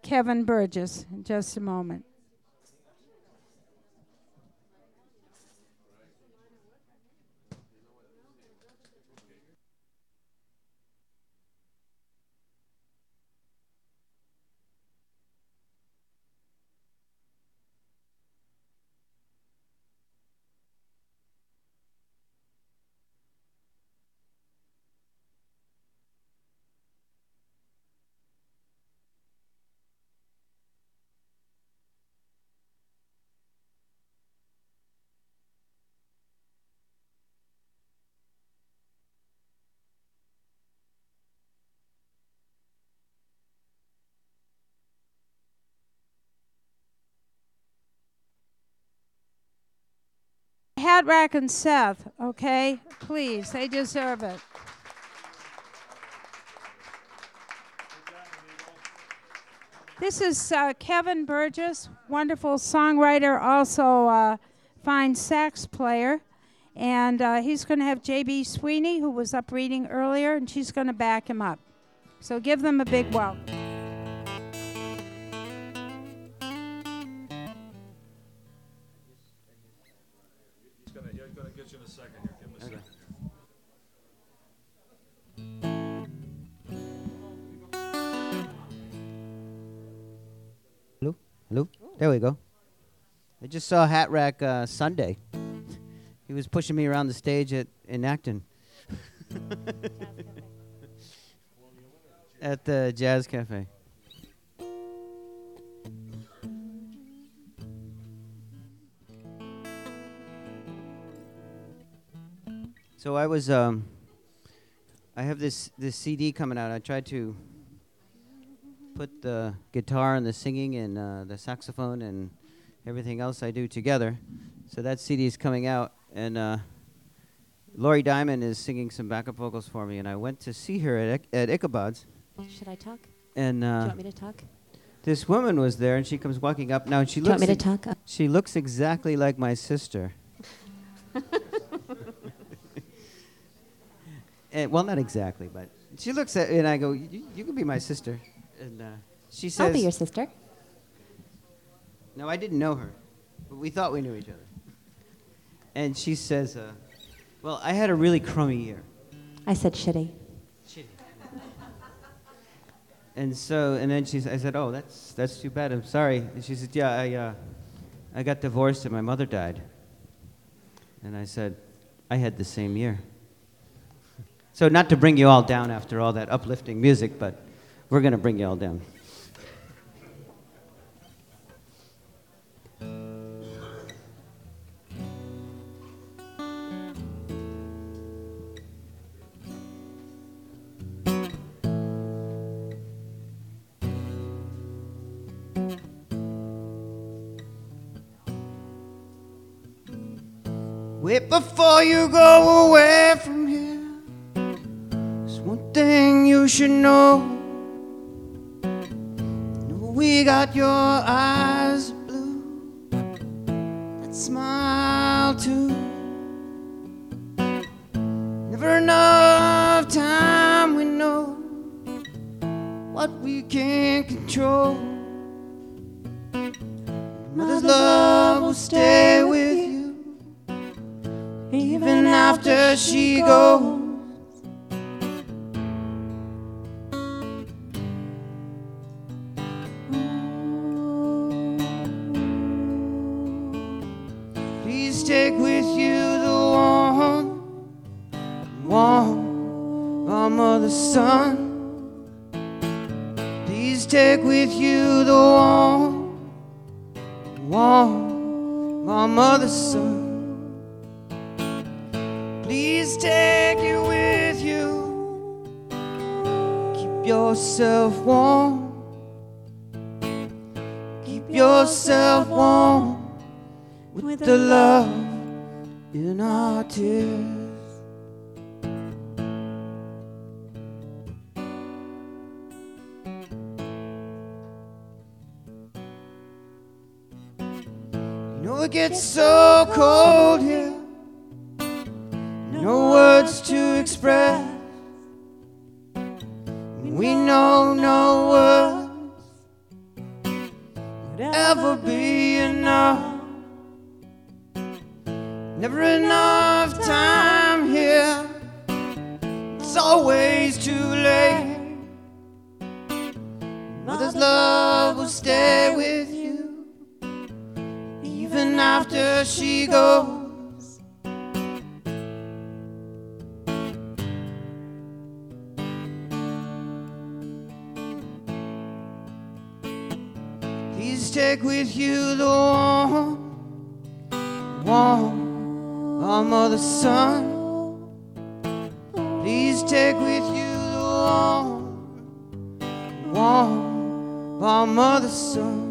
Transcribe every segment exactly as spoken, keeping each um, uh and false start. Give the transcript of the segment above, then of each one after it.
Kevin Burgess in just a moment. Hat Rack and Seth, okay? Please, they deserve it. This is uh, Kevin Burgess, wonderful songwriter, also uh, fine sax player. And uh, he's going to have J B Sweeney, who was up reading earlier, and she's going to back him up. So give them a big welcome. He's going to get you in a second here. Give him a second here. Hello? Hello? There we go. I just saw Hat Rack uh, Sunday. He was pushing me around the stage at in Acton. At the Jazz Cafe. So I was, um, I have this, this C D coming out. I tried to put the guitar and the singing and uh, the saxophone and everything else I do together. So that C D is coming out, and uh, Lori Diamond is singing some backup vocals for me, and I went to see her at, at Ichabod's. Should I talk? And Do you uh, want me to talk? this woman was there, and she comes walking up. Now she Do you looks. want me to talk? She looks exactly like my sister. And, well, not exactly, but she looks at, and I go, "You, you can be my sister." And uh, she says, I'll be your sister. No, I didn't know her, but we thought we knew each other. And she says, uh, "Well, I had a really crummy year." I said shitty. Shitty. And so, and then she, I said, "Oh, that's that's too bad. I'm sorry." And she said, "Yeah, I, uh, I got divorced and my mother died." And I said, "I had the same year." So not to bring you all down after all that uplifting music, but we're going to bring you all down. Wait before you go away from here. There's one thing you should know. You know we got your eyes blue, that smile too. Never enough time, we know what we can't control. Mother's love will stay with you even after she goes. Please take with you the warm, warm of our mother's son. Please take with you the warm, warm of our mother's son. Please take it with you. Keep yourself warm. Keep yourself warm with the love in our tears. You know it gets so cold here. No words to express. We know no words ever be enough. Never enough time here. It's always too late. Mother's love will stay with you even after she goes. Please take with you the warm, warm our mother's son. Please take with you the warm, warm our mother's son.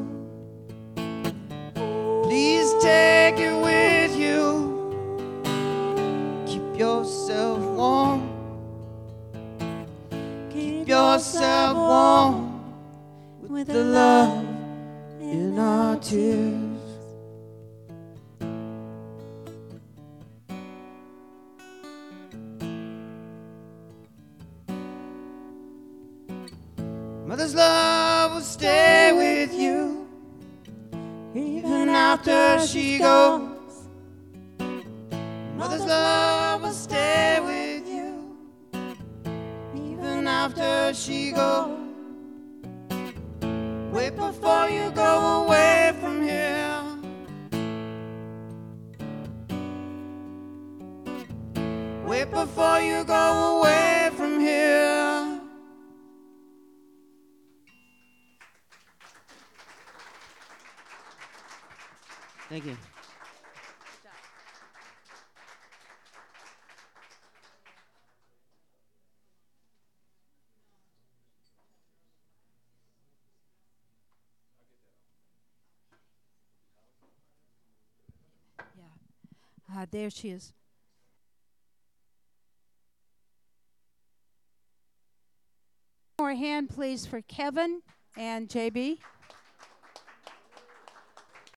Please take it with you. Keep yourself warm. Keep yourself warm with the love in our tears. Mother's love will stay with you even after she goes. Mother's love will stay with you even after she goes. Wait before you go away from here. Wait before you go away from here. Thank you. Uh, there she is. More hand, please, for Kevin and J B.